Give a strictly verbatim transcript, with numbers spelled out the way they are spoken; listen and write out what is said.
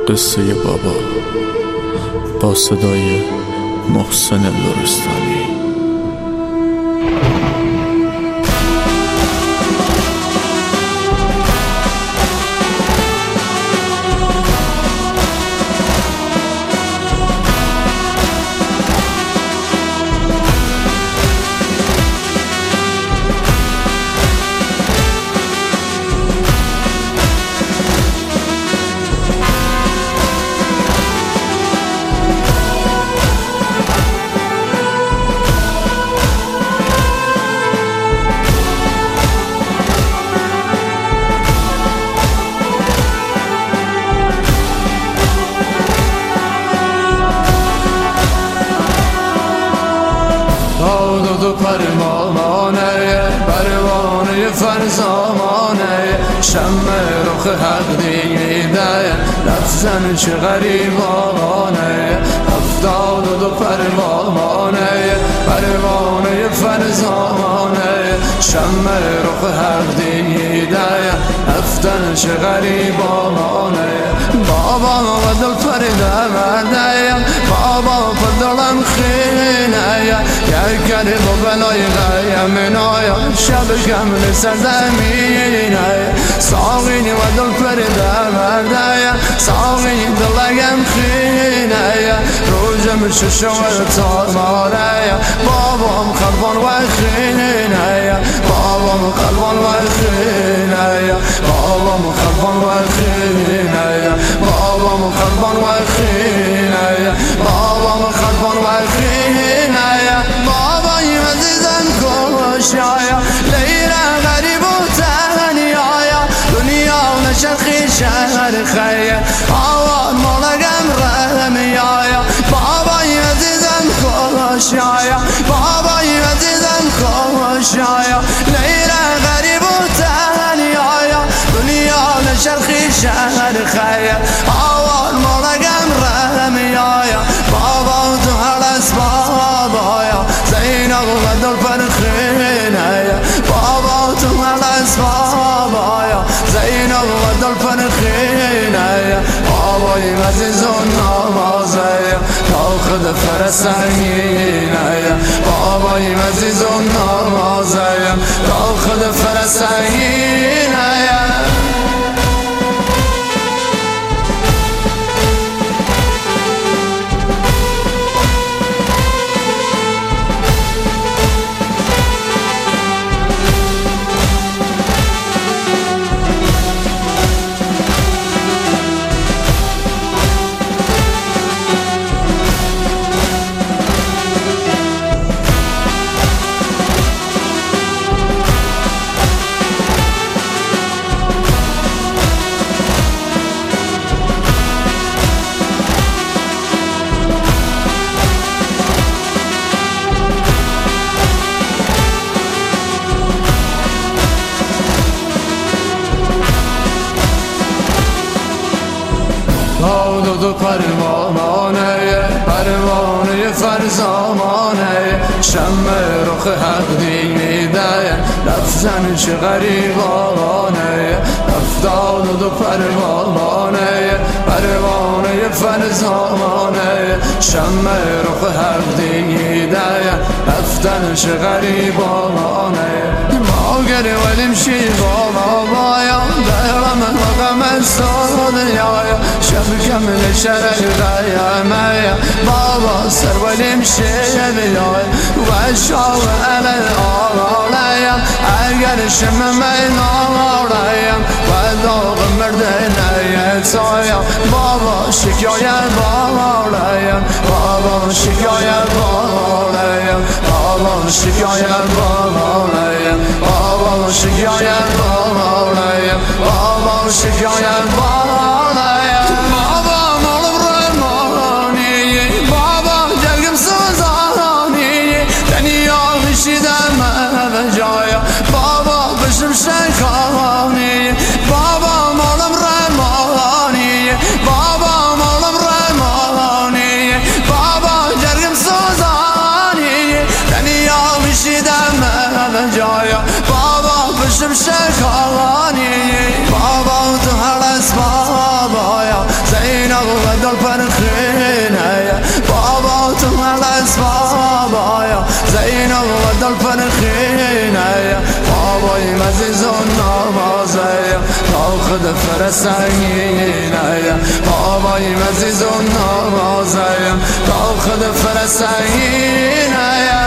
قصه بابا با صدای محسن لرستانی. دو پروانه پروانه فرزانه شمع رخ حق دیده رفتن چه غریبانه افتاد و دو پروانه پروانه فرزانه شمع رخ حق دیده رفتن چه غریبانه بابا و دل پرده بابا پدرم خینه یک کلم و بلای غیم نایا شب کمل سرزمینه ساقینی و دل پرده مرده ساقینی دلگم خینه روزم ششوه تارماره بابام خلبان و خینه بابام خلبان و خینه بابام خلبان و خینه بابام خلبان و خینه بابام خلبان و خینه بابای عزیزم کشایا لیلا غریب و تنیایا دنیا نشرخی شهر خیر آوان مولگم رحمیایا بابای عزیزم کشایا بابای عزیزم کشایا لیلا غریب و تنیایا دنیا نشرخی شهر خیر آوان مولگم رحمیایا بابا تو هلس بابایا زینب و دل پرخینه بابا تو هلس بابایا زینب و دل پرخینه بابای عزیز و نوازه تاخد فرسنگینه بابای عزیز و نوازه تاخد فرسنگینه دو دو پروانه پروانه فرزانه شمع رخ حق دیده رفتن چه غریبانه افتاد دو پروانه پروانه فرزانه شمع رخ حق دیده رفتن چه غریبانه ما گره ولیم شی بابایا دارم مقام سودایا شب کمل شرق غیمه بابا سر ولیم شی بیای و شاو علل آلایم اگر شم مینالایم و داغ مردنه تایم بابا شکایت بالایم بابا شکایت بالایم بابا شکایت بالایم بابا شکایت بالایم بابا شکایت بالایم بابا مالم رمانی بابا جلگم سوزانی دنیا بشیدم به جایا بابا بشم شکانی بابا مالم رمانی بابا مالم رمانی بابا جلگم سوزانی دنیا بشیدم به جایا بابا بشم شکانی بابا تو هلس داخل فرسنگینه بابای مزیز و نوازه داخل فرسنگینه